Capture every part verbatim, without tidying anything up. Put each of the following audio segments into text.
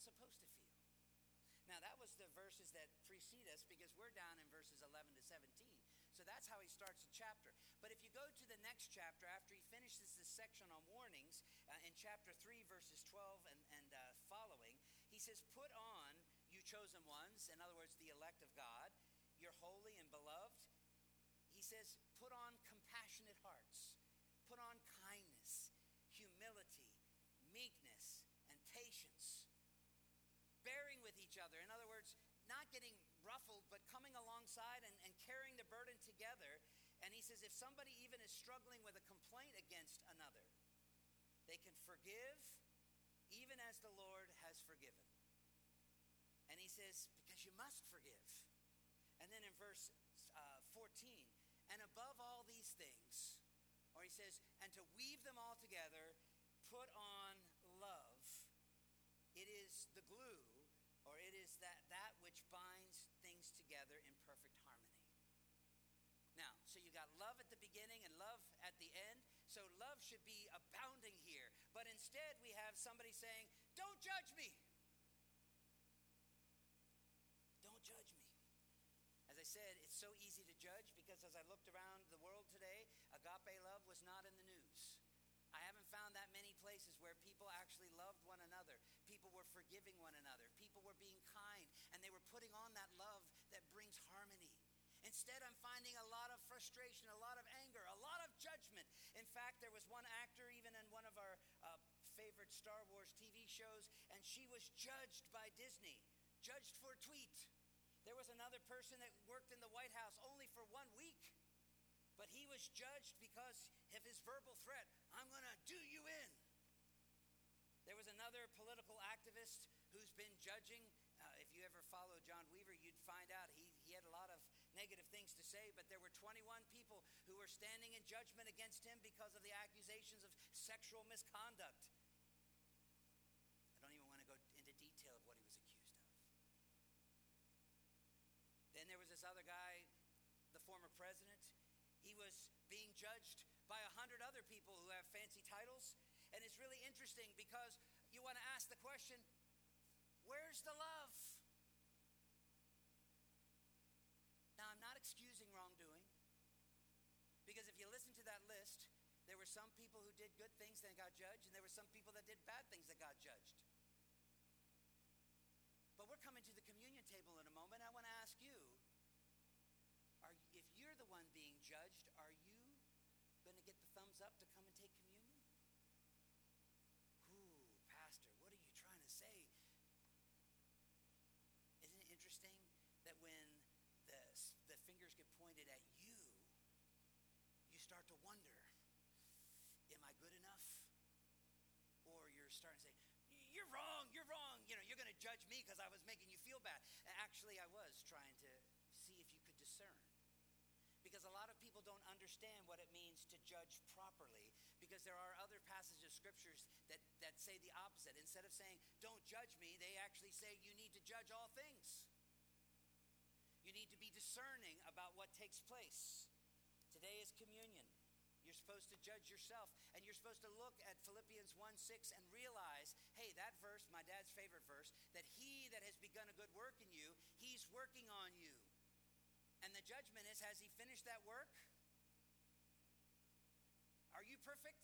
supposed to feel. Now, that was the verses that precede us because we're down in verses eleven to seventeen. So that's how he starts the chapter. But if you go to the next chapter, after he finishes this section on warnings, uh, in chapter three, verses twelve and, and uh, following, he says, put on, you chosen ones, in other words, the elect of God, you're holy and beloved. He says, put on compassionate hearts, put on kindness, humility, meekness, and patience, bearing with each other. In other words, not getting ruffled, but coming alongside and, and carrying the burden together. And he says, if somebody even is struggling with a complaint against another, they can forgive even as the Lord has forgiven. And he says, because you must forgive. And then in verse uh, fourteen, and above all these things, or he says, and to weave them all together, put on love. It is the glue, or it is that, that which binds things together in perfect harmony. Now, so you got love at the beginning and love at the end. So love should be abounding here. But instead we have somebody saying, don't judge me. Don't judge me. As I said, it's so easy to judge because as I looked around the world today, agape love was not in the news. I haven't found that many places where people actually loved one another. People were forgiving one another. People were being kind, and they were putting on that love that brings harmony. Instead, I'm finding a lot of frustration, a lot of anger, a lot of judgment. In fact, there was one actor, even in one of our uh, favorite Star Wars T V shows, and she was judged by Disney, judged for a tweet. There was another person that worked in the White House only for one week, but he was judged because of his verbal threat, I'm going to do you in. There was another political activist who's been judging. Uh, if you ever follow John Weaver, you'd find out he, he had a lot of negative things to say, but there were twenty-one people who were standing in judgment against him because of the accusations of sexual misconduct. I don't even want to go into detail of what he was accused of. Then there was this other guy, the former president. He was being judged by a hundred other people who have fancy titles. And it's really interesting because you want to ask the question, where's the love? Now, I'm not excusing wrongdoing, because if you listen to that list, there were some people who did good things that got judged, and there were some people that did bad things that got judged. But we're coming to the communion table in a moment. I want to ask you, are, if you're the one being judged, are you going to get the thumbs up to come and take communion? Ooh, Pastor, what are you trying to say? Isn't it interesting that when the, the fingers get pointed at you, you start to wonder, am I good enough? Or you're starting to say, you're wrong, you're wrong. You know, you're going to judge me because I was making you feel bad. Actually, I was trying to see if you could discern. Because a lot of people don't understand what it means to judge properly, because there are other passages of scriptures that, that say the opposite. Instead of saying, don't judge me, they actually say you need to judge all things. You need to be discerning about what takes place. Today is communion. You're supposed to judge yourself, and you're supposed to look at Philippians one six and realize, hey, that verse, my dad's favorite verse, that he that has begun a good work in you, he's working on you. And the judgment is, has he finished that work? Are you perfect?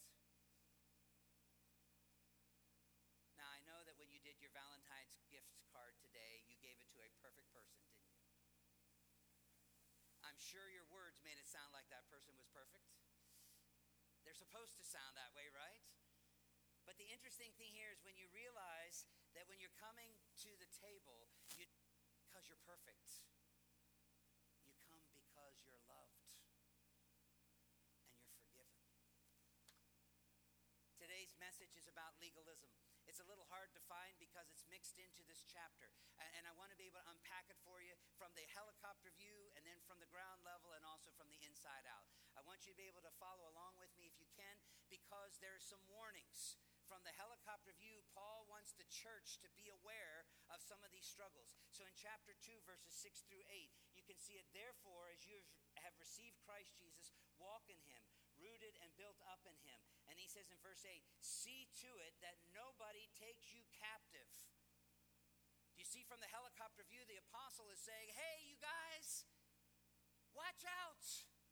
Now, I know that when you did your Valentine's gift card today, you gave it to a perfect person, didn't you? I'm sure your words made it sound like that person was perfect. They're supposed to sound that way, right? But the interesting thing here is when you realize that when you're coming to the table, you because you're perfect. You come because you're loved and you're forgiven. Today's message is about legalism. It's a little hard to find because it's mixed into this chapter. And I want to be able to unpack it for you from the helicopter view and then from the ground level and also from the inside out. I want you to be able to follow along with me if you can, because there are some warnings. From the helicopter view, Paul wants the church to be aware of some of these struggles. So in chapter two, verses six through eight, you can see it. Therefore, as you have received Christ Jesus, walk in him, rooted and built up in him. And he says in verse eight, see to it that nobody takes you captive See, from the helicopter view, the apostle is saying, hey, you guys, watch out.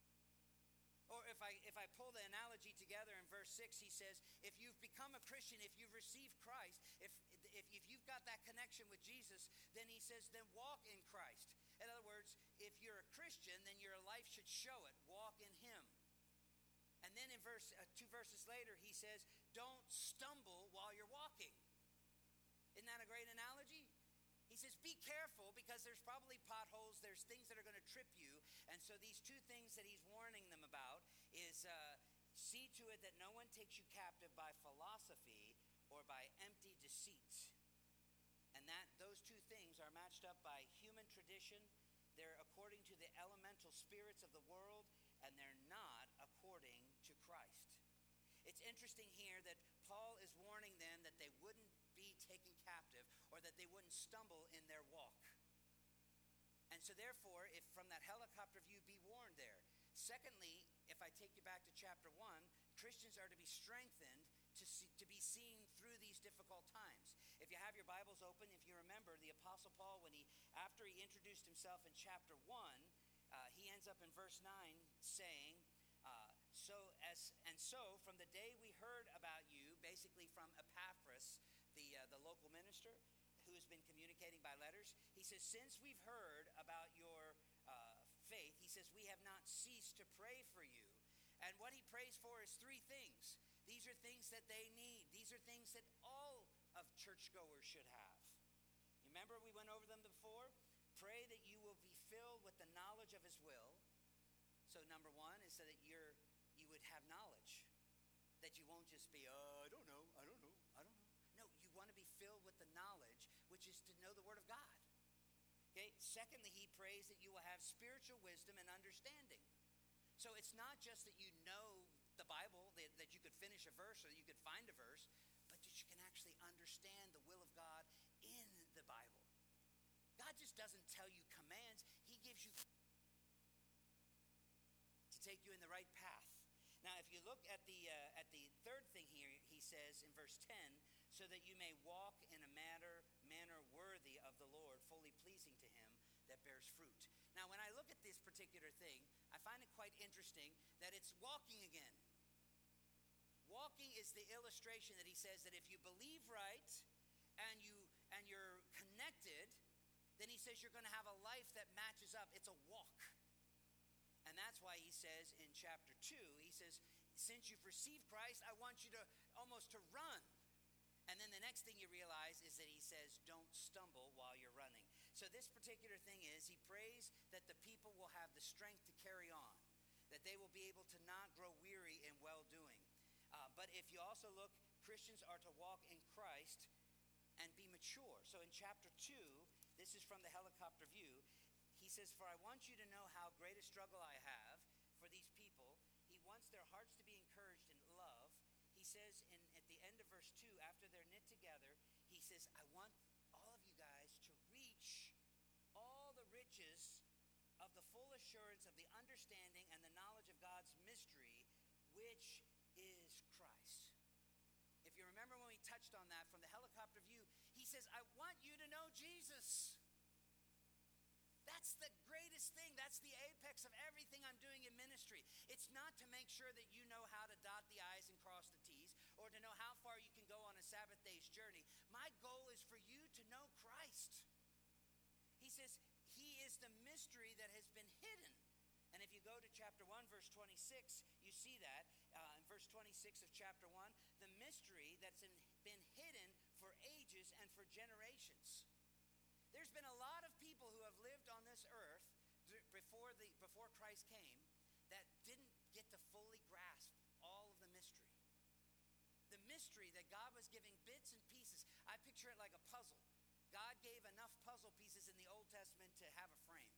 Or if I if I pull the analogy together in verse six, he says, if you've become a Christian, if you've received Christ, if, if, if you've got that connection with Jesus, then he says, then walk in Christ. In other words, if you're a Christian, then your life should show it. Walk in him. And then in verse uh, two verses later, he says, don't stumble while you're walking. Isn't that a great analogy? He says, be careful, because there's probably potholes, there's things that are going to trip you. And so these two things that he's warning them about is uh, see to it that no one takes you captive by philosophy or by empty deceit. And that those two things are matched up by human tradition. They're according to the elemental spirits of the world, and they're not according to Christ. It's interesting here that Paul is warning them that they wouldn't be taken captive, or that they wouldn't stumble in their walk. And so therefore, if from that helicopter view, be warned there. Secondly, if I take you back to chapter one, Christians are to be strengthened to see, to be seen through these difficult times. If you have your Bibles open, if you remember, the Apostle Paul, when he after he introduced himself in chapter one, uh, he ends up in verse nine saying, uh, so as and so from the day we heard about you, basically from Epaphras, the uh, the local minister who has been communicating by letters, he says, since we've heard about your uh, faith, he says, we have not ceased to pray for you. And what he prays for is three things. These are things that they need. These are things that all of churchgoers should have. You remember we went over them before? Pray that you will be filled with the knowledge of his will. So number one is so that you're you would have knowledge. That you won't just be, uh, I don't know, I don't know, I don't know. No, you want to be filled with the knowledge, which is to know the Word of God. Okay. Secondly, he prays that you will have spiritual wisdom and understanding. So it's not just that you know the Bible, that, that you could finish a verse or that you could find a verse, but that you can actually understand the will of God in the Bible. God just doesn't tell you commands. He gives you to take you in the right path. Now, if you look at the uh, at the third thing here, he says in verse ten, so that you may walk in a manner manner worthy of the Lord, fully pleasing to him, that bears fruit. Now, when I look at this particular thing, I find it quite interesting that it's walking again. Walking is the illustration that he says that if you believe right and you and you're connected, then he says you're going to have a life that matches up. It's a walk. And that's why he says in chapter two, he says, since you've received Christ, I want you to almost to run. And then the next thing you realize is that he says, don't stumble while you're running. So this particular thing is, he prays that the people will have the strength to carry on, that they will be able to not grow weary in well-doing. Uh, but if you also look, Christians are to walk in Christ and be mature. So in chapter two, this is from the helicopter view, he says, for I want you to know how great a struggle I have for these people. He wants their hearts to be encouraged in love. He says in at the end of verse two, after they're knit together, he says, I want all of you guys to reach all the riches of the full assurance of the understanding and the knowledge of God's mystery, which is Christ. If you remember when we touched on that from the helicopter view, he says, I want you to know Jesus. That's the greatest thing. That's the apex of everything I'm doing in ministry. It's not to make sure that you know how to dot the I's and cross the T's, or to know how far you can go on a Sabbath day's journey. My goal is for you to know Christ. He says, he is the mystery that has been hidden. And if you go to chapter one, verse twenty-six, you see that. Uh, in verse twenty-six of chapter one, the mystery that's in, been hidden for ages and for generations. There's been a lot of people who have lived on this earth before the before Christ came that didn't get to fully grasp all of the mystery. The mystery that God was giving bits and pieces. I picture it like a puzzle. God gave enough puzzle pieces in the Old Testament to have a frame.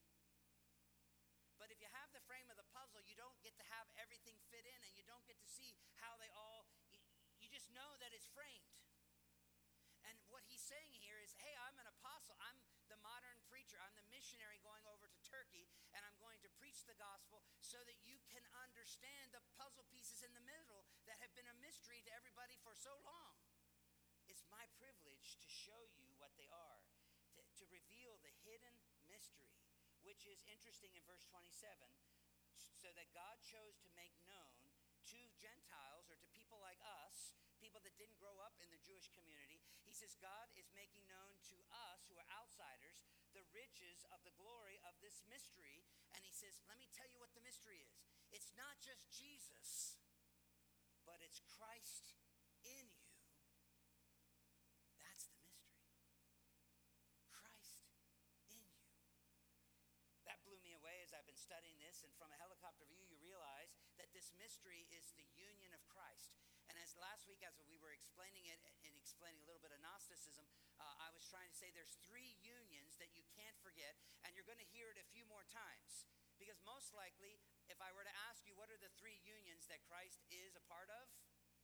But if you have the frame of the puzzle, you don't get to have everything fit in, and you don't get to see how they all, you, you just know that it's framed. And what he's saying here is, hey, I'm an apostle. I'm the modern preacher. I'm the missionary going over to Turkey, and I'm going to preach the gospel so that you can understand the puzzle pieces in the middle that have been a mystery to everybody for so long. It's my privilege to show you what they are, to, to reveal the hidden mystery, which is interesting in verse twenty-seven, so that God chose to make known to Gentiles or to people like us, people that didn't grow up in the Jewish community. He says God is making known to us who are outsiders the riches of the glory of this mystery. And he says, let me tell you what the mystery is. It's not just Jesus, but it's Christ in you. That's the mystery. Christ in you. That blew me away as I've been studying this, and from a helicopter view, you realize that this mystery is the union of Christ. And as last week, as we were explaining it and explaining a little bit of Gnosticism, uh, I was trying to say there's three unions that you can't forget, and you're going to hear it a few more times. Because most likely, if I were to ask you, what are the three unions that Christ is a part of?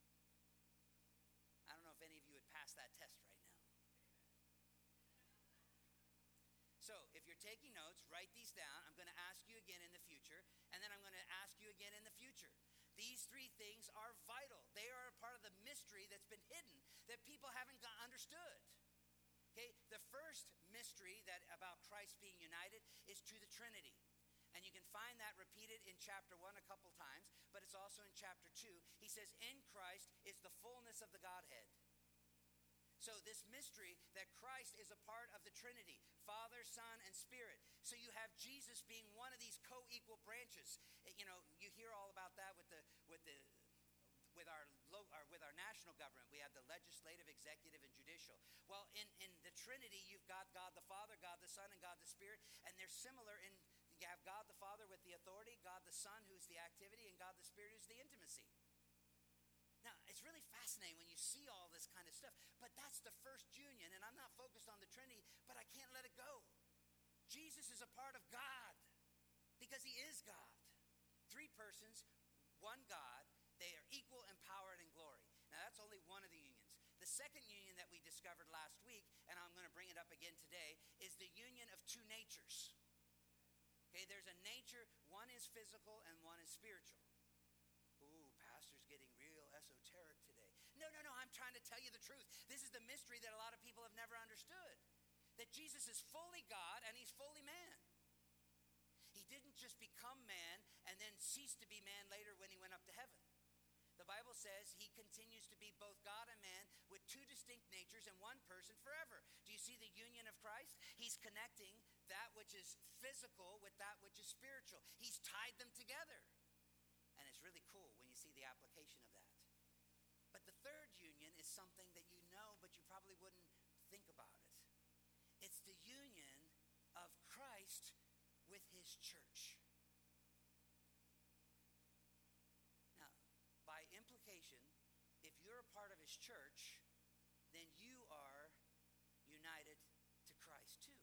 I don't know if any of you would pass that test right now. So if you're taking notes, write these down. I'm going to ask you again in the future, and then I'm going to ask you again in the future. These three things are vital. They are a part of the mystery that's been hidden, that people haven't got understood. Okay, the first mystery that about Christ being united is to the Trinity. And you can find that repeated in chapter one a couple times, but it's also in chapter two. He says, in Christ is the fullness of the Godhead. So this mystery that Christ is a part of the Trinity, Father, Son, and Spirit. So you have Jesus being one of these co-equal branches. You know, you hear all about that with the with the with our, our with our national government. We have the legislative, executive, and judicial. Well, in, in the Trinity, you've got God the Father, God the Son, and God the Spirit, and they're similar in you have God the Father with the authority, God the Son who's the activity, and God the Spirit who's the intimacy. Now, it's really fascinating when you see all this kind of stuff, but that's the first union, and I'm not focused on the Trinity, but I can't let it go. Jesus is a part of God because he is God. Three persons, one God, they are equal in power and in glory. Now, that's only one of the unions. The second union that we discovered last week, and I'm going to bring it up again today, is the union of two natures. Okay, there's a nature, one is physical and one is spiritual. Ooh, pastor's getting real esoteric today. No, no, no, I'm trying to tell you the truth. This is the mystery that a lot of people have never understood. That Jesus is fully God and he's fully man. He didn't just become man and then cease to be man later when he went up to heaven. The Bible says he continues to be both God and man with two distinct natures in one person forever. Do you see the union of Christ? He's connecting that which is physical with that which is spiritual. He's tied them together. And it's really cool when you see the application of that. But the third union is something that you know, but you probably wouldn't think about it. It's the union of Christ with his church. Now, by implication, if you're a part of his church, then you are united to Christ too.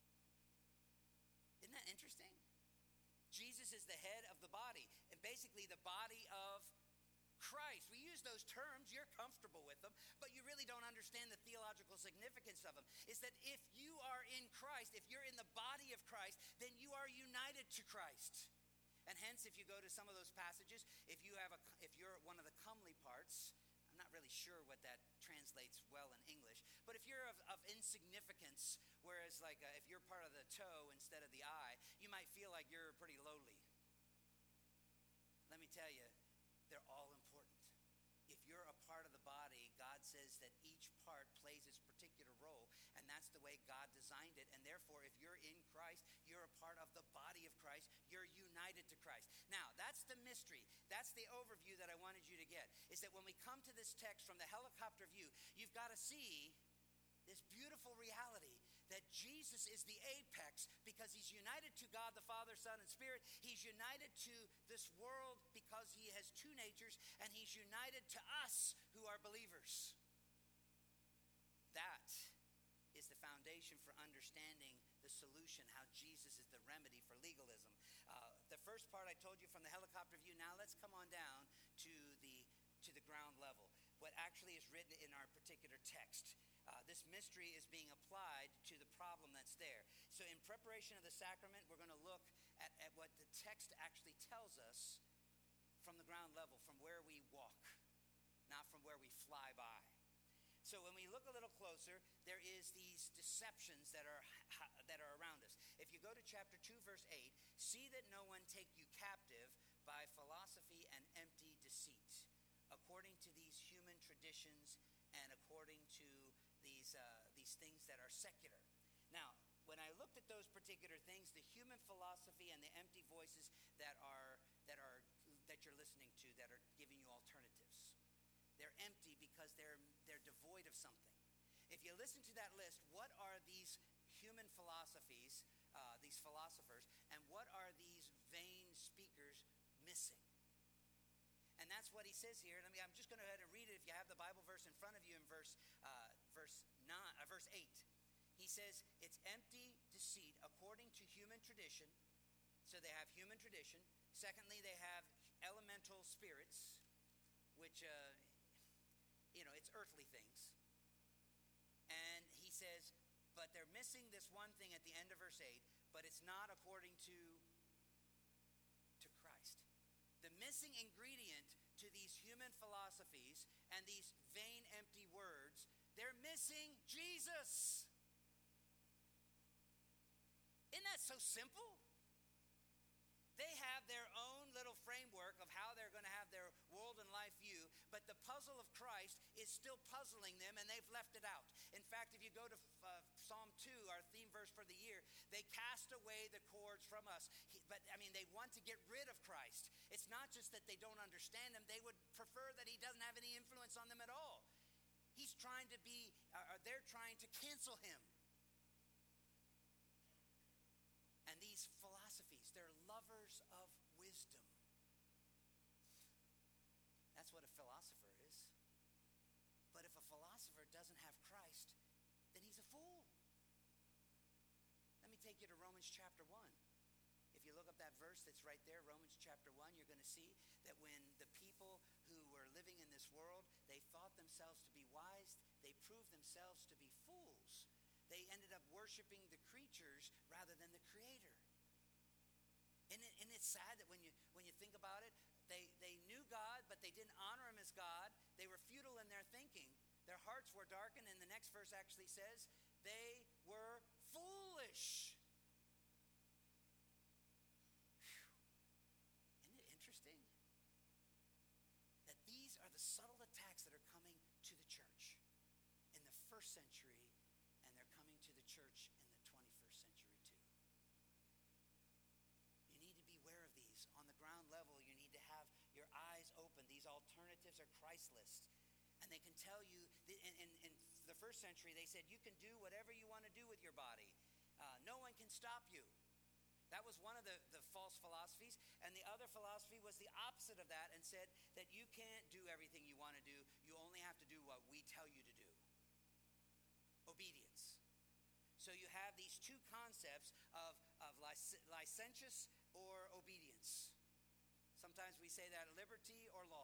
Isn't that interesting? Jesus is the head of the body, and basically the body of Christ. We use those terms, you're comfortable with them, but you really don't understand the theological significance of them. Is that if you are in Christ, if you're in the body of Christ, then you are united to Christ. And hence, if you go to some of those passages, if you have a, if you're one of the comely parts, I'm not really sure what that translates well in English, but if you're of, of insignificance, whereas like uh, if you're part of the toe instead of the eye, you might feel like you're pretty lowly. Let me tell you, they're all important. If you're a part of the body, God says that each part plays its particular role, and that's the way God designed it. And therefore, if you're in Christ, you're a part of the body of Christ. You're united to Christ. Now, that's the mystery. That's the overview that I wanted you to get, is that when we come to this text from the helicopter view, you've got to see this beautiful reality that Jesus is the apex because he's united to God the Father, Son, and Spirit. He's united to this world because he has two natures, and he's united to us who are believers. That is the foundation for understanding the solution, how Jesus is the remedy for legalism. Uh, the first part I told you from the helicopter view. Now let's come on down to the to the ground level. What actually is written in our particular text. Uh, this mystery is being applied to the problem that's there. So in preparation of the sacrament, we're going to look at, at what the text actually tells us from the ground level, from where we walk, not from where we fly by. So when we look a little closer, there is these deceptions that are that are around us. If you go to chapter two, verse eight, see that no one take you captive by philosophy and empty deceit, according to these human traditions and according to these uh, these things that are secular. Now, when I looked at those particular things, the human philosophy and the empty voices that are that are that you're listening to that are giving you alternatives, they're empty because they're they're devoid of something. If you listen to that list, what are these human philosophies, uh, these philosophers, and what are these vain speakers missing? And that's what he says here. Let me, I'm just going to go ahead and read it if you have the Bible verse in front of you in verse uh, verse nine, uh, verse eight. He says, it's empty deceit according to human tradition. So they have human tradition. Secondly, they have elemental spirits, which, uh, you know, it's earthly things. And he says, but they're missing this one thing at the end of verse eight, but it's not according to, to Christ. The missing ingredient to these human philosophies and these vain, empty words, they're missing Jesus. Isn't that so simple? They have their own little framework of how they're going to have their world and life view, but the puzzle of Christ is still puzzling them, and they've left it out. In fact, if you go to uh, Psalm two, our theme verse for the year, they cast away the cords from us. He, but, I mean, they want to get rid of Christ. It's not just that they don't understand him. They would prefer that he doesn't have any influence on them at all. He's trying to be, uh, or they're trying to cancel him. And these philosophies, they're lovers of wisdom. That's what a philosopher is. But if a philosopher doesn't have Christ, then he's a fool. Let me take you to Romans chapter one. If you look up that verse that's right there, Romans chapter one, you're going to see that when the people who were living in this world, they thought themselves to be wise, they proved themselves to be fools. They ended up worshiping the creatures rather than the Creator. Isn't it, isn't it sad that when you when you think about it, they, they knew God, but they didn't honor him as God. They were futile in their thinking. Their hearts were darkened, and the next verse actually says, they were foolish. Whew. Isn't it interesting? That these are the subtle attacks that are coming to the church in the first century, and they're coming to the church in the twenty-first century too. You need to be aware of these. On the ground level, you need to have your eyes open. These alternatives are Christless. And they can tell you, that in, in, in the first century, they said, you can do whatever you want to do with your body. Uh, no one can stop you. That was one of the, the false philosophies. And the other philosophy was the opposite of that and said that you can't do everything you want to do. You only have to do what we tell you to do. Obedience. So you have these two concepts of, of lic- licentious or obedience. Sometimes we say that liberty or law.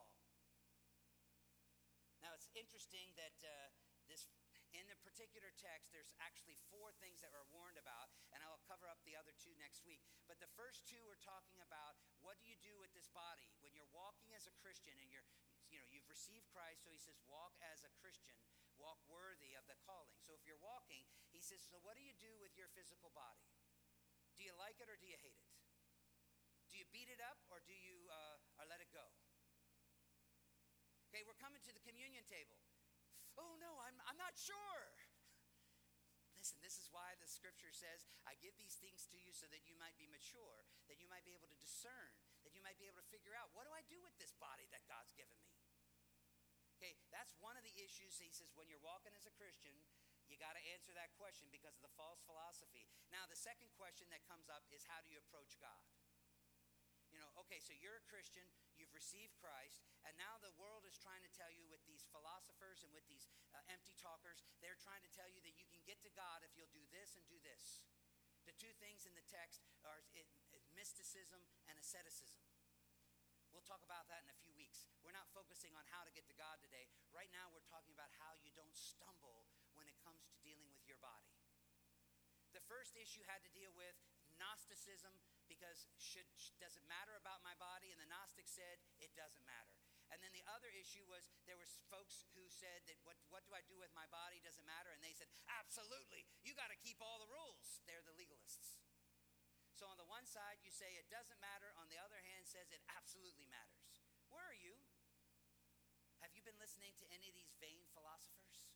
Now it's interesting that uh, this, in the particular text, there's actually four things that we're warned about, and I'll cover up the other two next week. But the first two are talking about what do you do with this body when you're walking as a Christian and you're, you know, you've received Christ. So he says, walk as a Christian, walk worthy of the calling. So if you're walking, he says, so what do you do with your physical body? Do you like it or do you hate it? Do you beat it up or do you uh, or let it go? Okay, we're coming to the communion table. Oh no, I'm I'm not sure. Listen, this is why the scripture says, I give these things to you so that you might be mature, that you might be able to discern, that you might be able to figure out, what do I do with this body that God's given me? Okay, that's one of the issues. He says, when you're walking as a Christian, you got to answer that question because of the false philosophy. Now, the second question that comes up is, how do you approach God? You know, okay, so you're a Christian, you've received Christ, and now the world is trying to tell you with these philosophers and with these uh, empty talkers, they're trying to tell you that you can get to God if you'll do this and do this. The two things in the text are it, it, mysticism and asceticism. We'll talk about that in a few weeks. We're not focusing on how to get to God today. Right now we're talking about how you don't stumble when it comes to dealing with your body. The first issue had to deal with Gnosticism, because should does it matter about my body? And the Gnostic said it doesn't matter. And then the other issue was there was folks who said that what, what do I do with my body? Doesn't matter. And they said, absolutely, you got to keep all the rules. They're the legalists. So on the one side, you say it doesn't matter. On the other hand, says it absolutely matters. Where are you? Have you been listening to any of these vain philosophers?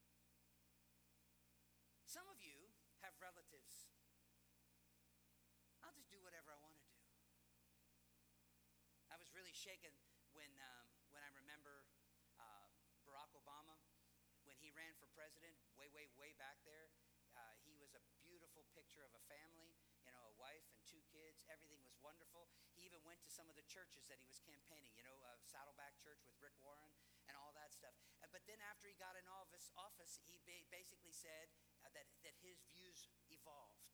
Some of you have relatives. I'll just do whatever I want to do. I was really shaken when um, when I remember uh, Barack Obama, when he ran for president, way, way, way back there. Uh, he was a beautiful picture of a family, you know, a wife and two kids. Everything was wonderful. He even went to some of the churches that he was campaigning, you know, uh, Saddleback Church with Rick Warren and all that stuff. Uh, but then after he got in office, office he ba- basically said uh, that, that his views evolved.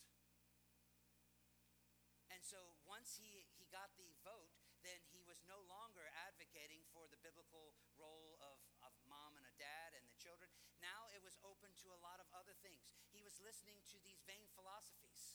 And so once he, he got the vote, then he was no longer advocating for the biblical role of, of mom and a dad and the children. Now it was open to a lot of other things. He was listening to these vain philosophies.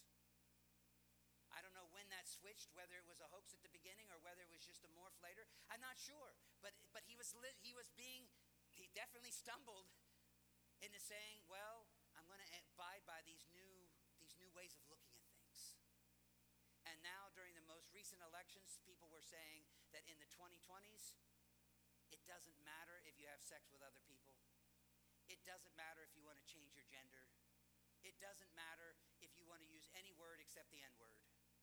I don't know when that switched, whether it was a hoax at the beginning or whether it was just a morph later. I'm not sure. But but he was li- he was being, he definitely stumbled into saying, well, I'm going to abide by these new these new ways of looking at things. And now during the most recent elections, people were saying that in the twenty twenties, it doesn't matter if you have sex with other people. It doesn't matter if you want to change your gender. It doesn't matter if you want to use any word except the N-word.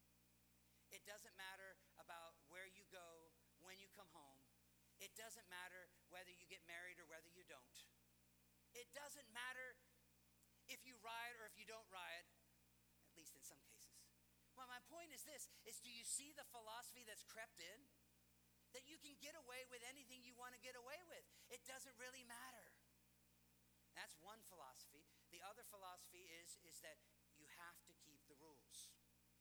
It doesn't matter about where you go, when you come home. It doesn't matter whether you get married or whether you don't. It doesn't matter if you riot or if you don't riot, at least in some cases. Well, my point is this, is do you see the philosophy that's crept in? That you can get away with anything you want to get away with. It doesn't really matter. That's one philosophy. The other philosophy is, is that you have to keep the rules.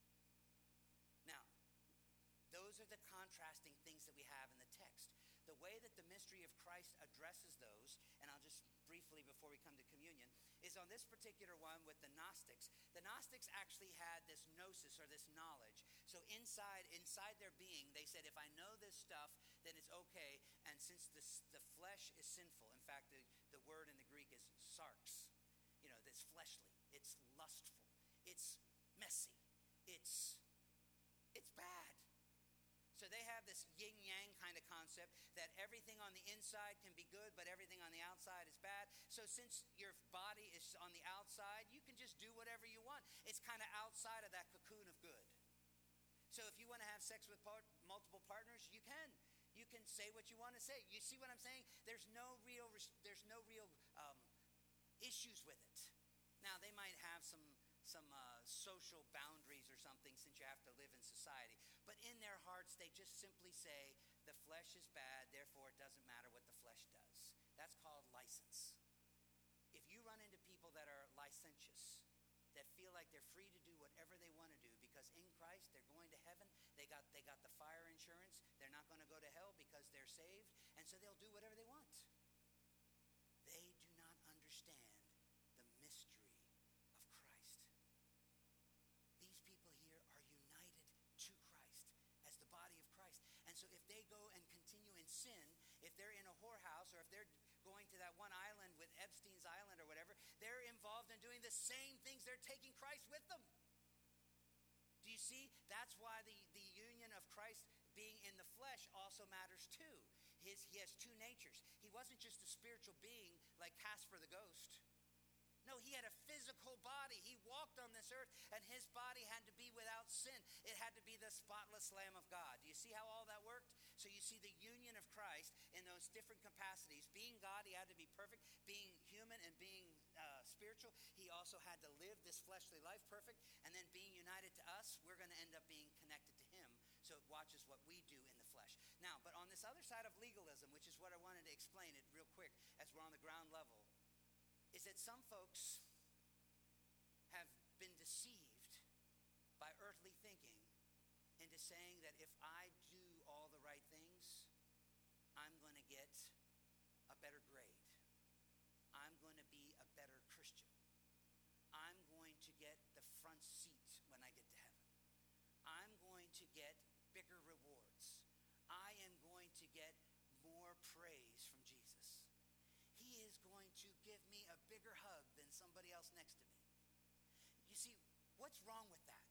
Now, those are the contrasting things that we have in the text. The way that the mystery of Christ addresses those, and I'll just briefly before we come to communion, is on this particular one with the Gnostics. The Gnostics actually had this gnosis or this knowledge. So inside inside their being, they said, if I know this stuff, then it's okay. And since this, the flesh is sinful, in fact, the, the word in the Greek is sarx. You know, that's fleshly. It's lustful. It's messy. It's it's bad. So they have this yin-yang kind of concept that everything on the inside can be good, but everything on the outside is bad. So since your body is on the outside, you can just do whatever you want. It's kind of outside of that cocoon of good. So if you want to have sex with part, multiple partners, you can. You can say what you want to say. You see what I'm saying? There's no real, there's no real um, issues with it. Now, they might have some some uh, social boundaries or something since you have to live in society. But in their hearts, they just simply say, the flesh is bad, therefore it doesn't matter what the flesh does. That's called license. If you run into people that are licentious, that feel like they're free to do whatever they want to do because in Christ they're going to heaven, they got, they got the fire insurance, they're not going to go to hell because they're saved, and so they'll do whatever they want. They do not understand the mystery of Christ. These people here are united to Christ as the body of Christ. And so if they go and continue in sin, if they're in a whorehouse or if they're going to that one island with Epstein's Island or whatever, they're involved in doing the same things. They're taking Christ with them. Do you see? That's why the, the union of Christ being in the flesh also matters too. His, he has two natures. He wasn't just a spiritual being like Casper the Ghost. No, he had a physical body. He walked on this earth, and his body had to be without sin. It had to be the spotless Lamb of God. Do you see how all that worked? So you see the union of Christ in those different capacities. Being God, he had to be perfect. Being human and being uh, spiritual, he also had to live this fleshly life perfect. And then being united to us, we're going to end up being connected to him. So it watches what we do in the flesh. Now, but on this other side of legalism, which is what I wanted to explain it real quick as we're on the ground level, is that some folks have been deceived by earthly thinking into saying that if I do all the right things, I'm going to get a better grade. I'm going to be a better Christian. I'm going to get the front seat when I get to heaven. I'm going to get bigger rewards. I am going to get more praise from Jesus. He is going to give me a bigger hug than somebody else next to me. You see, what's wrong with that?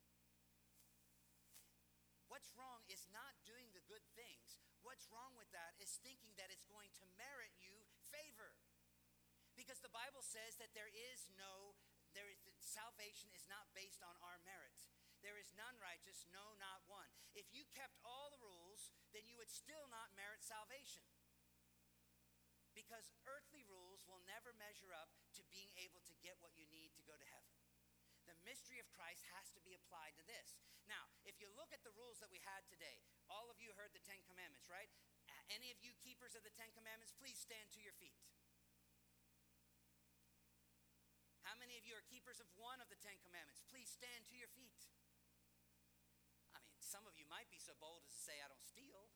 What's wrong is not doing the good things. What's wrong with that is thinking that it's going to merit you favor. Because the Bible says that there is no, there is, salvation is not based on our merit. There is none righteous, no, not one. If you kept all the rules, then you would still not merit salvation. Because earthly rules will never measure up to being able to get what you need to go to heaven. The mystery of Christ has to be applied to this. Now, if you look at the rules that we had today, all of you heard the Ten Commandments, right? Any of you keepers of the Ten Commandments, please stand to your feet. How many of you are keepers of one of the Ten Commandments? Please stand to your feet. I mean, some of you might be so bold as to say, I don't steal.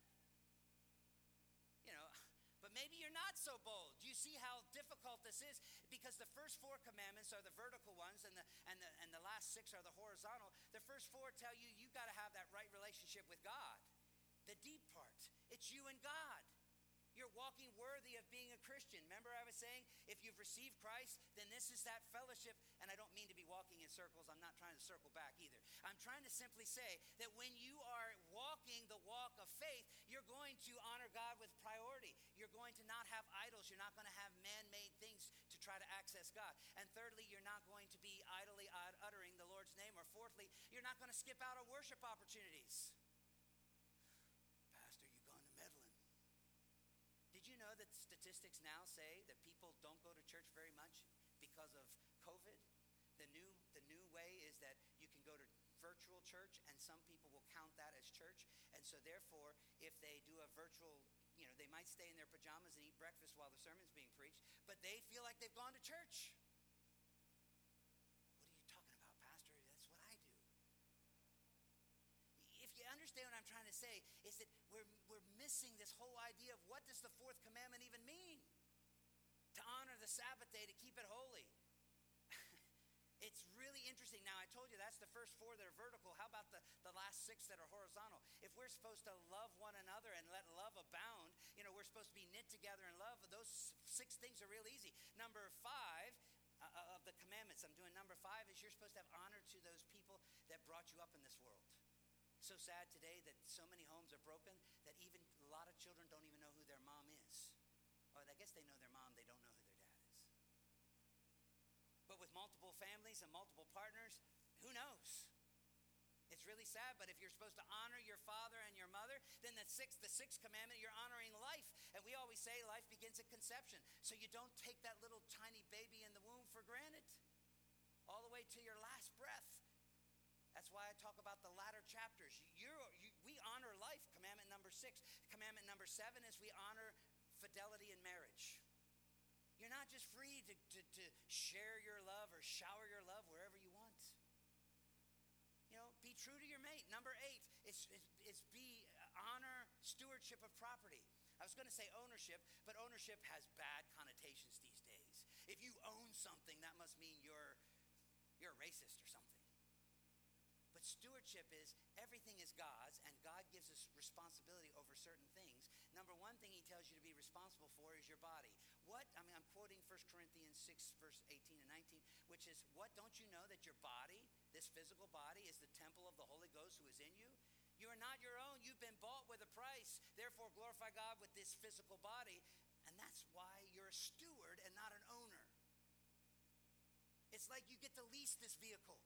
You know, but maybe you're not so bold. Do you see how difficult this is? Because the first four commandments are the vertical ones, and the and the and the last six are the horizontal. The first four tell you you got to have that right relationship with God. The deep part, it's you and God. You're walking worthy of being a Christian. Remember I was saying, if you've received Christ, then this is that fellowship. And I don't mean to be walking in circles. I'm not trying to circle back either. I'm trying to simply say that when you are walking the walk of faith, you're going to honor God with priority. You're going to not have idols. You're not going to have man-made things to try to access God. And thirdly, you're not going to be idly uttering the Lord's name. Or fourthly, you're not going to skip out on worship opportunities. Did you know that statistics now say that people don't go to church very much because of COVID? The new the new way is that you can go to virtual church, and some people will count that as church. And so therefore, if they do a virtual, you know, they might stay in their pajamas and eat breakfast while the sermon's being preached, but they feel like they've gone to church. What are you talking about, Pastor? That's what I do. If you understand what I'm trying to say, is that we're we're missing this whole idea of what does the fourth commandment even mean? To honor the Sabbath day, to keep it holy. It's really interesting. Now, I told you that's the first four that are vertical. How about the, the last six that are horizontal? If we're supposed to love one another and let love abound, you know, we're supposed to be knit together in love. Those six things are real easy. Number five uh, of the commandments, I'm doing number five, is you're supposed to have honor to those people that brought you up in this world. So sad today that so many homes are broken that even a lot of children don't even know who their mom is. Or I guess they know their mom, they don't know who their dad is. But with multiple families and multiple partners, who knows? It's really sad, but if you're supposed to honor your father and your mother, then the sixth, the sixth commandment, you're honoring life. And we always say life begins at conception. So you don't take that little tiny baby in the womb for granted. All the way to your last breath. That's why I talk about the latter chapters. You're, you, we honor life, commandment number six. Commandment number seven is we honor fidelity in marriage. You're not just free to, to, to share your love or shower your love wherever you want. You know, be true to your mate. Number eight is, is, is be honor stewardship of property. I was going to say ownership, but ownership has bad connotations these days. If you own something, that must mean you're, you're a racist or something. But stewardship is everything is God's, and God gives us responsibility over certain things. Number one thing he tells you to be responsible for is your body. What, I mean, I'm quoting First Corinthians six, verse eighteen and nineteen, which is, what, don't you know that your body, this physical body, is the temple of the Holy Ghost who is in you? You are not your own. You've been bought with a price. Therefore, glorify God with this physical body. And that's why you're a steward and not an owner. It's like you get to lease this vehicle.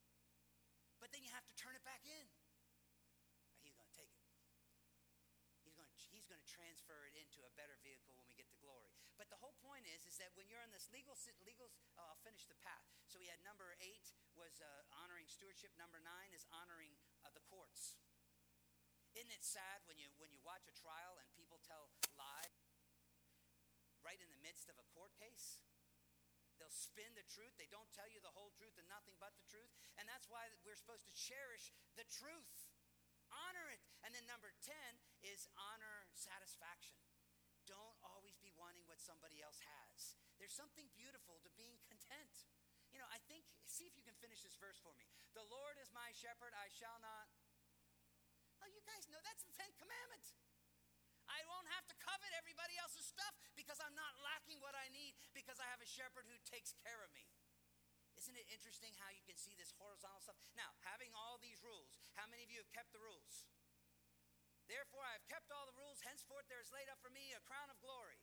But then you have to turn it back in. He's going to take it. He's going to, he's going to transfer it into a better vehicle when we get to glory. But the whole point is, is that when you're on this legal, legal oh, I'll finish the path. So we had number eight was uh, honoring stewardship. Number nine is honoring uh, the courts. Isn't it sad when you when you watch a trial and people tell lies right in the midst of a court case? They'll spin the truth. They don't tell you the whole truth and nothing but the truth. And that's why we're supposed to cherish the truth. Honor it. And then number ten is honor satisfaction. Don't always be wanting what somebody else has. There's something beautiful to being content. You know, I think, see if you can finish this verse for me. The Lord is my shepherd, I shall not. Oh, you guys know that's the tenth commandment. I won't have to covet everybody else's stuff because I'm not lacking what I need because I have a shepherd who takes care of me. Isn't it interesting how you can see this horizontal stuff? Now, having all these rules, how many of you have kept the rules? Therefore, I have kept all the rules. Henceforth, there is laid up for me a crown of glory.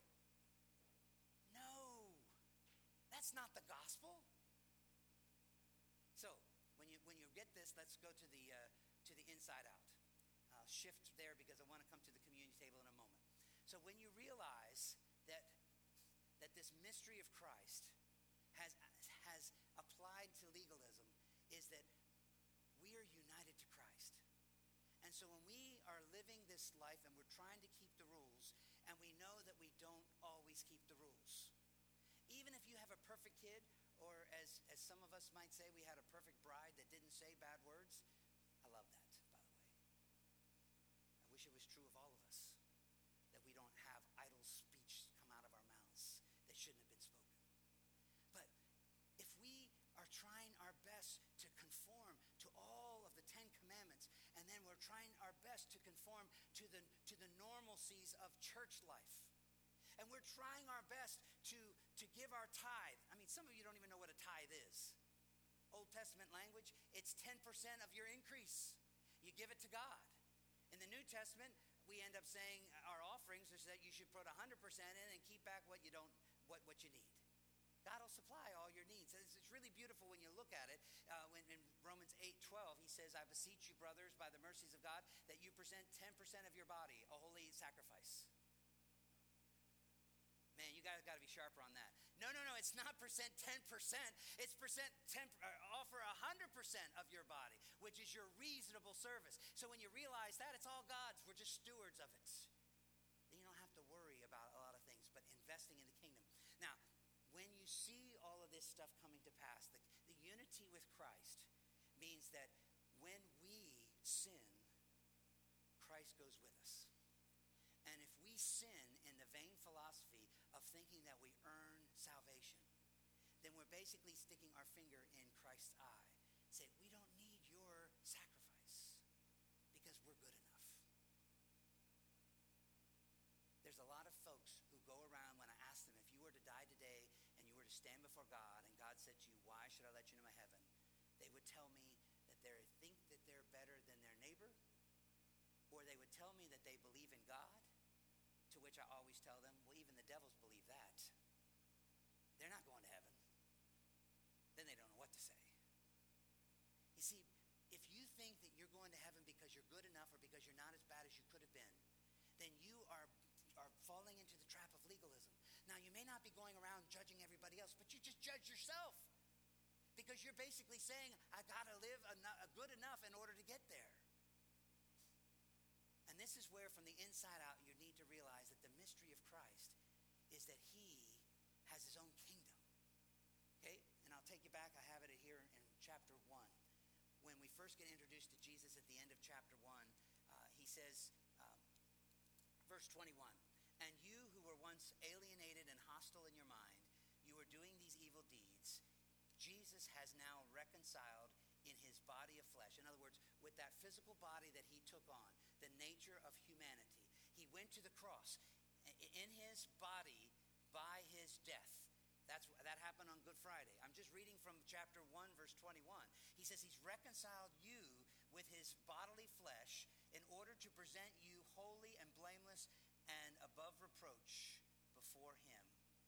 No, that's not the gospel. So, when you when you get this, let's go to the uh, to the inside out. I'll shift there because I want to come to the communion table in a moment. So, when you realize that that this mystery of Christ has has applied to legalism, is that we are united to Christ. And so when we are living this life and we're trying to keep the rules, and we know that we don't always keep the rules. Even if you have a perfect kid, or as, as some of us might say, we had a perfect bride that didn't say bad words. I love that, by the way. I wish it was true of all of us, that we don't have idle speech come out of our mouths that shouldn't have been spoken. But if we are trying our best to conform to all of the Ten Commandments, and then we're trying our best to conform to the to the normalcies of church life, and we're trying our best to to give our tithe. I mean, some of you don't even know what a tithe is. Old Testament language, it's ten percent of your increase. You give it to God. In the New Testament, we end up saying our offerings is that you should put one hundred percent in and keep back what you don't what, what you need. God will supply all your needs. It's, it's really beautiful when you look at it. Uh, when in Romans eight twelve, he says, I beseech you, brothers, by the mercies of God, that you present ten percent of your body, a holy sacrifice. Man, you guys got to be sharper on that. No, no, no, it's not percent ten percent. It's percent ten, uh, offer one hundred percent of your body, which is your reasonable service. So when you realize that, it's all God's. We're just stewards of it. Then you don't have to worry about a lot of things, but investing in the kingdom. Now, when you see all of this stuff coming to pass, the, the unity with Christ means that when we sin, Christ goes with us. And if we sin in the vain philosophy of thinking that we earn salvation, then we're basically sticking our finger in Christ's eye. Say, we don't need your sacrifice because we're good enough. There's a lot of folks who go around, when I ask them, if you were to die today and you were to stand before God and God said to you, why should I let you into my heaven? They would tell me that they think that they're better than their neighbor, or they would tell me that they believe in God, to which I always tell them, well, even the devils believe that. They're not going to heaven. Then they don't know what to say. You see, if you think that you're going to heaven because you're good enough or because you're not as bad as you could have been, then you are are falling into the trap of legalism. Now, you may not be going around judging everybody else, but you just judge yourself, because you're basically saying, I got to live a, a good enough in order to get there. And this is where, from the inside out, you need to realize that the mystery of Christ is that he has his own kingdom. Okay? And I'll take you back. I have it here in chapter one. When we first get introduced to Jesus at the end of chapter one, uh, he says, um, verse twenty-one, and you who were once alienated and hostile in your mind, you were doing these evil deeds, Jesus has now reconciled in his body of flesh. In other words, with that physical body that he took on, the nature of humanity. He went to the cross. In his body, by his death. That's, that happened on Good Friday. I'm just reading from chapter one, verse twenty-one. He says he's reconciled you with his bodily flesh in order to present you holy and blameless and above reproach before him.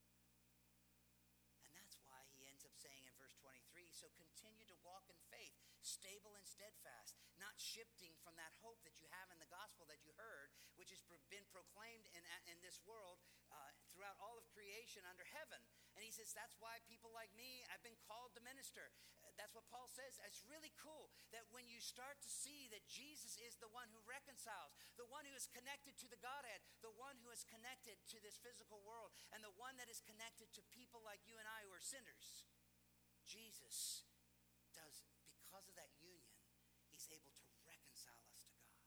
And that's why he ends up saying in verse twenty-three, so continue to walk in faith, stable and steadfast, not shifting from that hope that you have in the gospel that you heard, which has been proclaimed in, in this world uh, throughout all of creation under heaven. And he says, that's why people like me, I've been called to minister. That's what Paul says. It's really cool that when you start to see that Jesus is the one who reconciles, the one who is connected to the Godhead, the one who is connected to this physical world, and the one that is connected to people like you and I who are sinners. Jesus does, because of that union, he's able to reconcile us to God.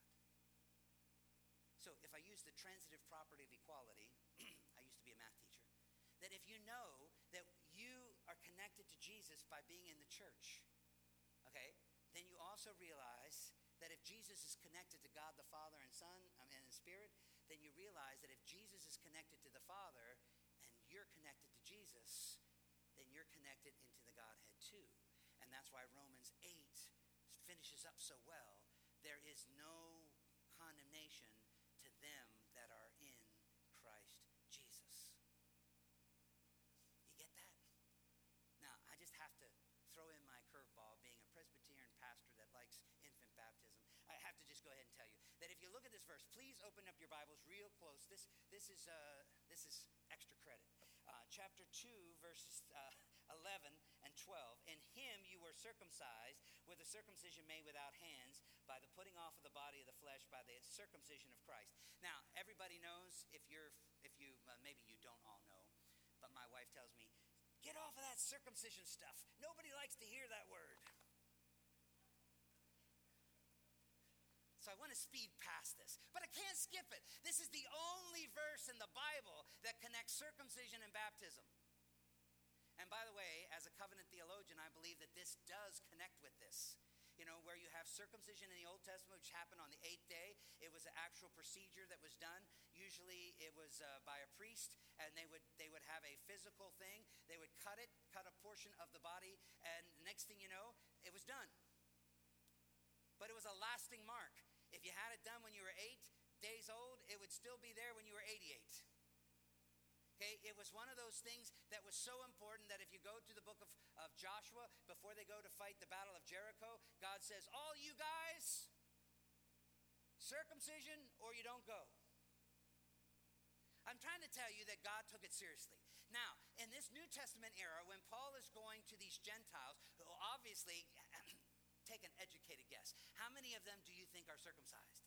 So if I use the transitive property of equality, I used to be a math teacher, that if you know that you are connected to Jesus by being in the church, okay, then you also realize that if Jesus is connected to God the Father and Son um, and the Spirit, then you realize that if Jesus is connected to the Father and you're connected to Jesus, then you're connected into the Godhead too. And that's why Romans eight finishes up so well. There is no condemnation to them that are in Christ Jesus. You get that? Now, I just have to throw in my curveball, being a Presbyterian pastor that likes infant baptism. I have to just go ahead and tell you that if you look at this verse, please open up your Bibles real close. This this is uh, this is extra credit. Uh, chapter two, verses uh, eleven and twelve. In him you were circumcised with a circumcision made without hands, by the putting off of the body of the flesh, by the circumcision of Christ. Now, everybody knows, if you're, if you, uh, maybe you don't all know, but my wife tells me, get off of that circumcision stuff. Nobody likes to hear that word. So I want to speed past this, but I can't skip it. This is the only verse in the Bible that connects circumcision and baptism. And by the way, as a covenant theologian, I believe that this does connect with this. You know, where you have circumcision in the Old Testament, which happened on the eighth day, it was an actual procedure that was done. Usually it was uh, by a priest, and they would they would have a physical thing. They would cut it, cut a portion of the body, and the next thing you know, it was done. But it was a lasting mark. If you had it done when you were eight days old, it would still be there when you were eighty-eight. Okay, it was one of those things that was so important that if you go to the book of, of Joshua, before they go to fight the battle of Jericho, God says, all you guys, circumcision or you don't go. I'm trying to tell you that God took it seriously. Now, in this New Testament era, when Paul is going to these Gentiles, who obviously, take an educated guess, how many of them do you think are circumcised?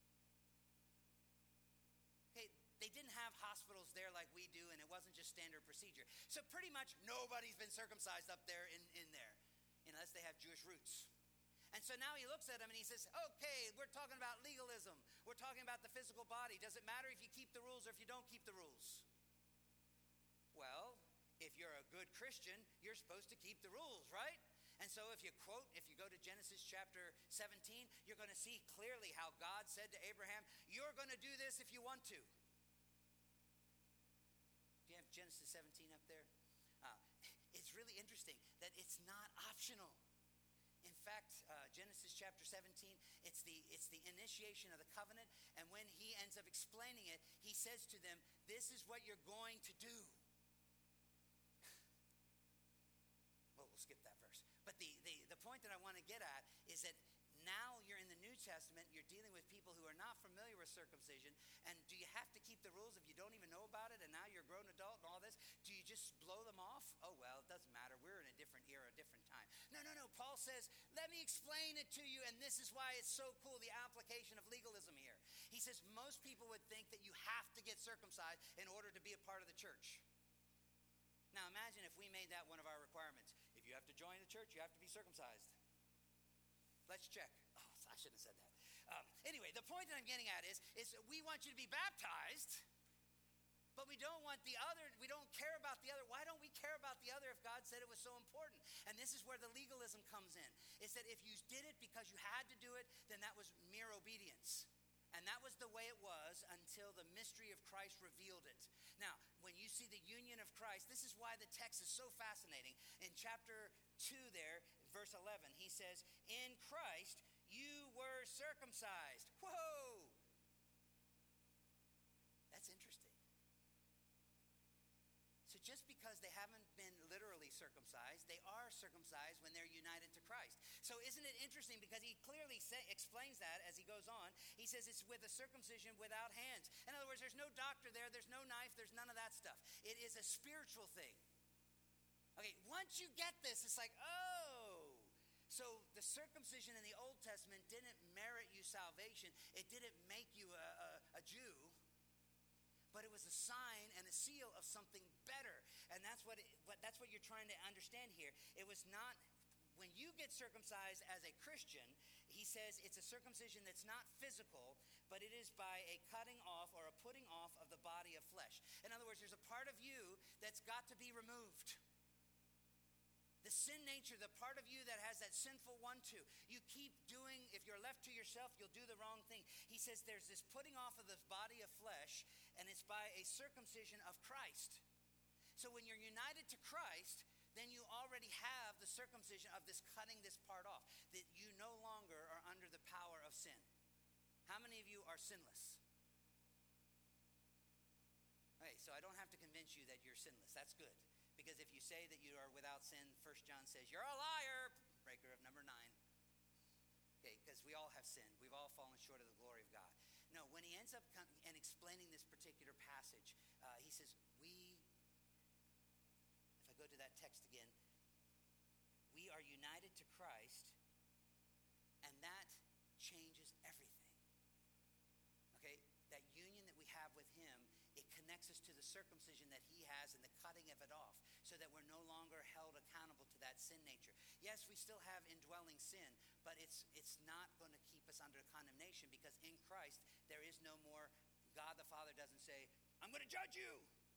Okay, they didn't have hospitals there like we do, and it wasn't just standard procedure. So pretty much nobody's been circumcised up there in, in there, unless they have Jewish roots. And so now he looks at them and he says, okay, we're talking about legalism. We're talking about the physical body. Does it matter if you keep the rules or if you don't keep the rules? Well, if you're a good Christian, you're supposed to keep the rules, right? And so if you quote, if you go to Genesis chapter seventeen, you're going to see clearly how God said to Abraham, you're going to do this if you want to. Do you have Genesis seventeen up there? Uh, it's really interesting that it's not optional. In fact, uh, Genesis chapter seventeen, it's the, it's the initiation of the covenant. And when he ends up explaining it, he says to them, this is what you're going to do. Well, we'll skip that verse. But the, the, the point that I want to get at is that now you're in the New Testament, you're dealing with people who are not familiar with circumcision, and do you have to keep the rules if you don't even know about it, and now you're a grown adult and all this? Do you just blow them off? Oh, well, it doesn't matter. We're in a different era, a different time. No, no, no. Paul says, let me explain it to you, and this is why it's so cool, the application of legalism here. He says most people would think that you have to get circumcised in order to be a part of the church. Now, imagine if we made that one of our requirements. If you have to join the church, you have to be circumcised. Let's check. Oh, I shouldn't have said that. Um, anyway, the point that I'm getting at is, is we want you to be baptized, but we don't want the other, we don't care about the other. Why don't we care about the other if God said it was so important? And this is where the legalism comes in. Is that if you did it because you had to do it, then that was mere obedience. And that was the way it was until the mystery of Christ revealed it. Now, when you see the union of Christ, this is why the text is so fascinating. In chapter two there, verse eleven, he says, in Christ you were circumcised. Whoa! That's interesting. So just because they haven't been literally circumcised, they are circumcised when they're united to Christ. So isn't it interesting, because he clearly say, explains that as he goes on. He says it's with a circumcision without hands. In other words, there's no doctor there, there's no knife, there's none of that stuff. It is a spiritual thing. Okay, once you get this, it's like, oh. So the circumcision in the Old Testament didn't merit you salvation. It didn't make you a, a, a Jew. But it was a sign and a seal of something better. And that's what, it, what that's what you're trying to understand here. It was not, when you get circumcised as a Christian, he says it's a circumcision that's not physical, but it is by a cutting off or a putting off of the body of flesh. In other words, there's a part of you that's got to be removed. The the sin nature, the part of you that has that sinful one two, you keep doing, if you're left to yourself, you'll do the wrong thing. He says there's this putting off of this body of flesh, and it's by a circumcision of Christ. So when you're united to Christ, then you already have the circumcision of this cutting this part off, that you no longer are under the power of sin. How many of you are sinless? Okay, so I don't have to convince you that you're sinless. That's good. Because if you say that you are without sin, First John says, you're a liar. Breaker of number nine. Okay, because we all have sinned. We've all fallen short of the glory of God. No, when he ends up com- and explaining this particular passage, uh, he says, we, if I go to that text again, we are united to Christ, and that changes everything. Okay, that union that we have with him, it connects us to the circumcision that he has and the cutting of it off, so that we're no longer held accountable to that sin nature. Yes, we still have indwelling sin, but it's it's not going to keep us under condemnation, because in Christ there is no more, God the Father doesn't say, I'm going to judge you.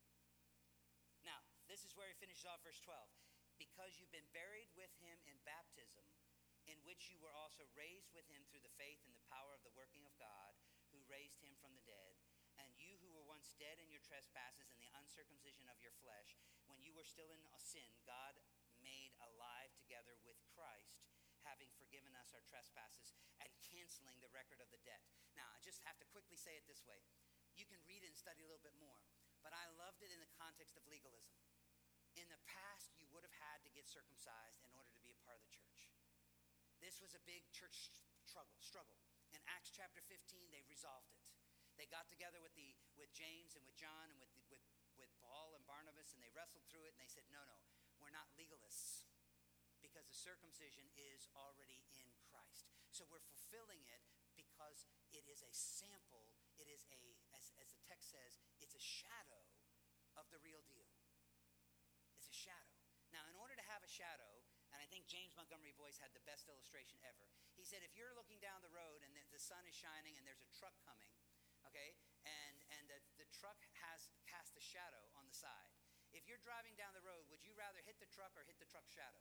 Now, this is where he finishes off verse twelve. Because you've been buried with him in baptism, in which you were also raised with him through the faith and the power of the working of God, who raised him from the dead. And you who were once dead in your trespasses and the uncircumcision of your flesh, when you were still in sin, God made alive together with Christ, having forgiven us our trespasses and canceling the record of the debt. Now, I just have to quickly say it this way. You can read it and study a little bit more, but I loved it in the context of legalism. In the past, you would have had to get circumcised in order to be a part of the church. This was a big church struggle. struggle. In Acts chapter fifteen, they resolved it. They got together with the with James and with John and with the, with with Paul and Barnabas, and they wrestled through it, and they said, no, no, we're not legalists, because the circumcision is already in Christ. So we're fulfilling it because it is a sample, it is a, as, as the text says, it's a shadow of the real deal. It's a shadow. Now, in order to have a shadow, and I think James Montgomery Boyce had the best illustration ever. He said, if you're looking down the road and the, the sun is shining and there's a truck coming, okay, and, and the, the truck has cast a shadow on the side. If you're driving down the road, would you rather hit the truck or hit the truck's shadow?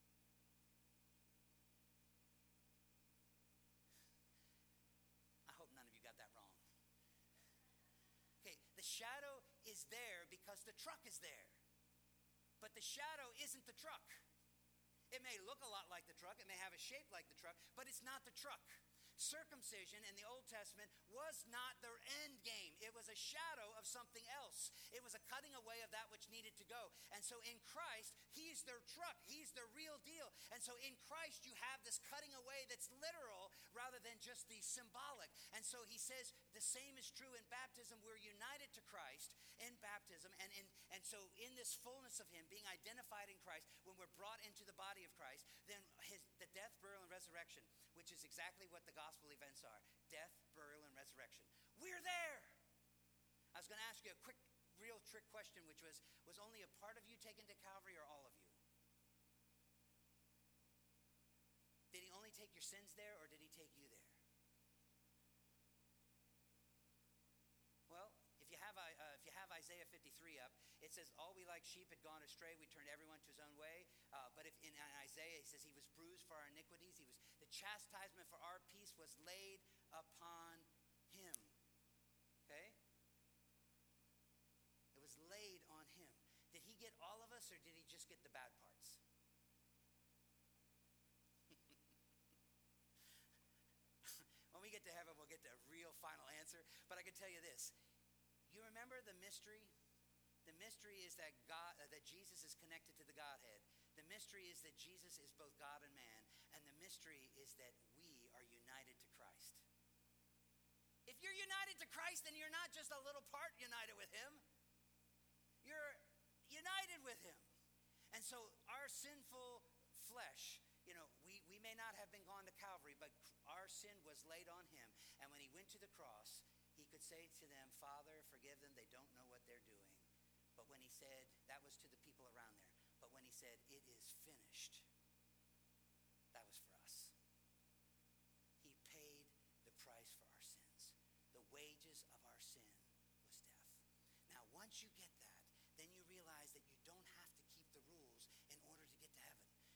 I hope none of you got that wrong. Okay, the shadow is there because the truck is there. But the shadow isn't the truck. It may look a lot like the truck, it may have a shape like the truck, but it's not the truck. Circumcision in the Old Testament was not their end game. It was a shadow of something else. It was a cutting away of that which needed to go. And so in Christ, he's their truck. He's the real deal. And so in Christ, you have this cutting away that's literal rather than just the symbolic. And so he says the same is true in baptism. We're united to Christ in baptism. And, in, and so in this fullness of him, being identified in Christ, when we're brought into the body of Christ, then his, the death, burial, and resurrection, which is exactly what the gospel events are. Death, burial, and resurrection. We're there. I was going to ask you a quick, real trick question, which was, was only a part of you taken to Calvary or all of you? Did he only take your sins there, or did he take you there? Well, if you have uh, if you have Isaiah fifty-three up, it says, all we like sheep had gone astray, we turned everyone to his own way. Uh, but if in Isaiah, he says he was bruised for our iniquities. He was the chastisement for our peace was laid upon him. Okay? It was laid on him. Did he get all of us, or did he just get the bad parts? When we get to heaven, we'll get to a real final answer. But I can tell you this. You remember the mystery? The mystery is that God, uh, that Jesus is connected to the Godhead. The mystery is that Jesus is both God and man. And the mystery is that we are united to Christ. If you're united to Christ, then you're not just a little part united with him. You're united with him. And so our sinful flesh, you know, we, we may not have been gone to Calvary, but our sin was laid on him. And when he went to the cross, he could say to them, Father, forgive them, they don't know what they're doing. But when he said, that was to the people around there. But when he said, it is finished, that was for us. He paid the price for our sins. The wages of our sin was death. Now, once you get that, then you realize that you don't have to keep the rules in order to get to heaven.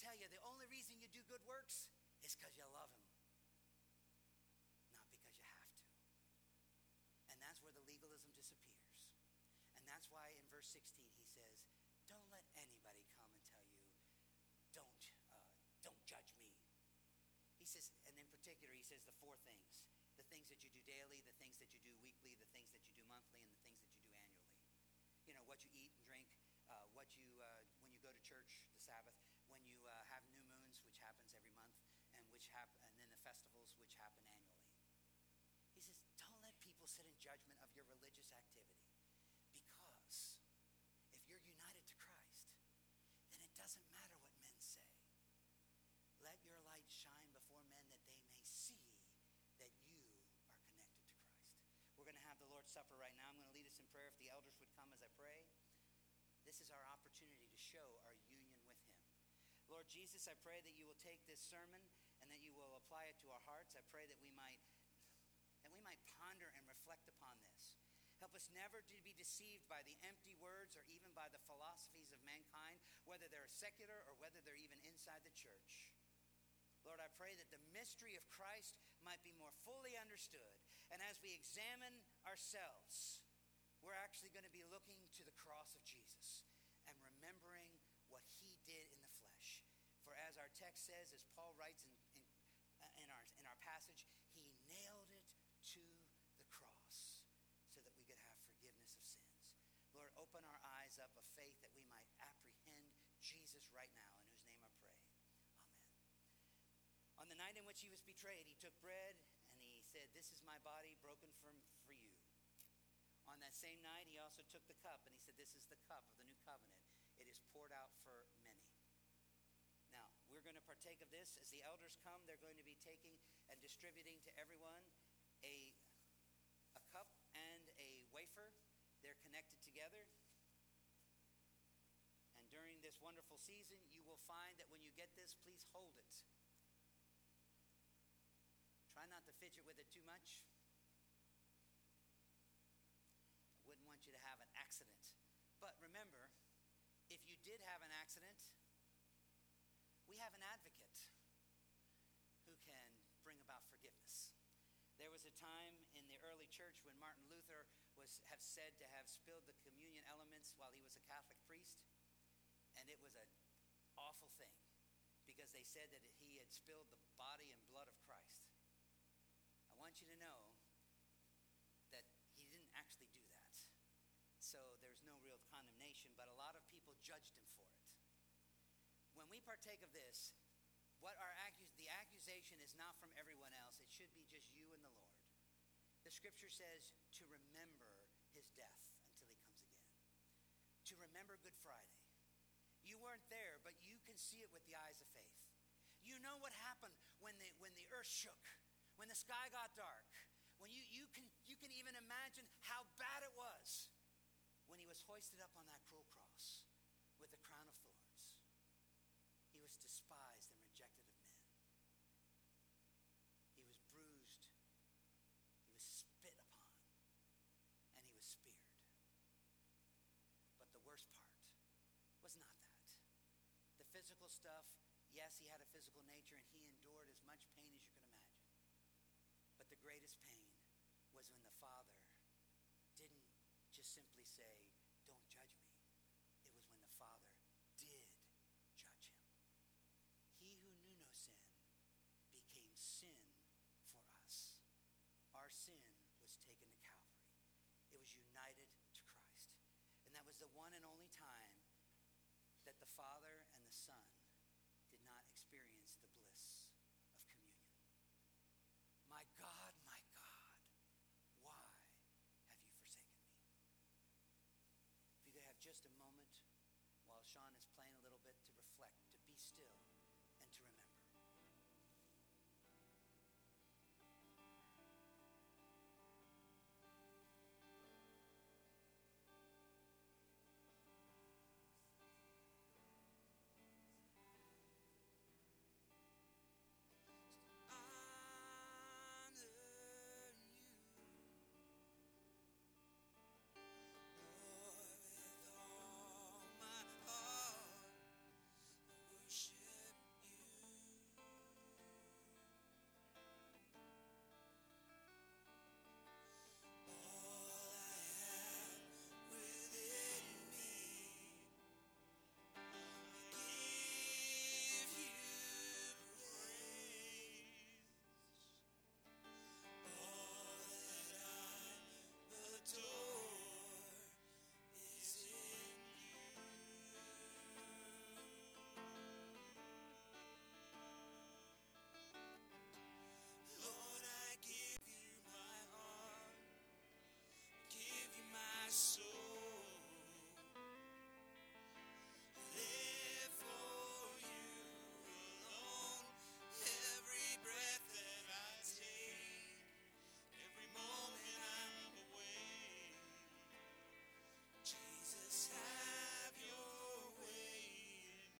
tell you the only reason you do good works is because you love him, not because you have to. And that's where the legalism disappears. And that's why in verse sixteen he says, don't let anybody come and tell you, don't, uh, don't judge me. He says, and in particular, he says the four things. The things that you do daily, the things that you do weekly, the things that you do monthly, and the things that you do annually. You know, what you eat and drink, uh, what you, uh, when you go to church, the Sabbath, when you uh, have new moons, which happens every month, and which happen, and then the festivals, which happen annually. He says, don't let people sit in judgment of your religious activity. Because if you're united to Christ, then it doesn't matter what men say. Let your light shine before men that they may see that you are connected to Christ. We're going to have the Lord's Supper right now. I'm going to lead us in prayer. If the elders would come as I pray. This is our opportunity to show our union with him. Lord Jesus, I pray that you will take this sermon and that you will apply it to our hearts. I pray that we might that we might ponder and reflect upon this. Help us never to be deceived by the empty words or even by the philosophies of mankind, whether they're secular or whether they're even inside the church. Lord, I pray that the mystery of Christ might be more fully understood. And as we examine ourselves, we're actually going to be looking to the cross of Jesus and remembering what he did in the flesh. For as our text says, as Paul writes in, in, in, our, in our passage, he nailed it to the cross so that we could have forgiveness of sins. Lord, open our eyes up of faith that we might apprehend Jesus right now, in whose name I pray. On the night in which he was betrayed, he took bread and he said, this is my body broken for, for you. On that same night, he also took the cup and he said, this is the cup of the new covenant. It is poured out for many. Now, we're going to partake of this. As the elders come, they're going to be taking and distributing to everyone a, a cup and a wafer. They're connected together. And during this wonderful season, you will find that when you get this, please hold it. Try not to fidget with it too much. I wouldn't want you to have an accident. But remember, if you did have an accident, we have an advocate who can bring about forgiveness. There was a time in the early church when Martin Luther was have said to have spilled the communion elements while he was a Catholic priest. And it was an awful thing because they said that he had spilled the body and blood of Christ. I want you to know that he didn't actually do that. So there's no real condemnation, but a lot of people judged him for it. When we partake of this, what our accus- the accusation is not from everyone else. It should be just you and the Lord. The scripture says to remember his death until he comes again. To remember Good Friday. You weren't there, but you can see it with the eyes of faith. You know what happened when the, when the earth shook. When the sky got dark, when you, you can you can even imagine how bad it was when he was hoisted up on that cruel cross with the crown of thorns. He was despised and rejected of men. He was bruised. He was spit upon. And he was speared. But the worst part was not that. The physical stuff, yes, he had a physical nature and he endured as much pain as you could imagine. But the greatest pain was when the Father didn't just simply say, don't judge me. It was when the Father did judge him. He who knew no sin became sin for us. Our sin was taken to Calvary. It was united to Christ. And that was the one and only time that the Father and the Son did not experience the bliss of communion. My God, my God, why have you forsaken me? If you could have just a moment while Sean is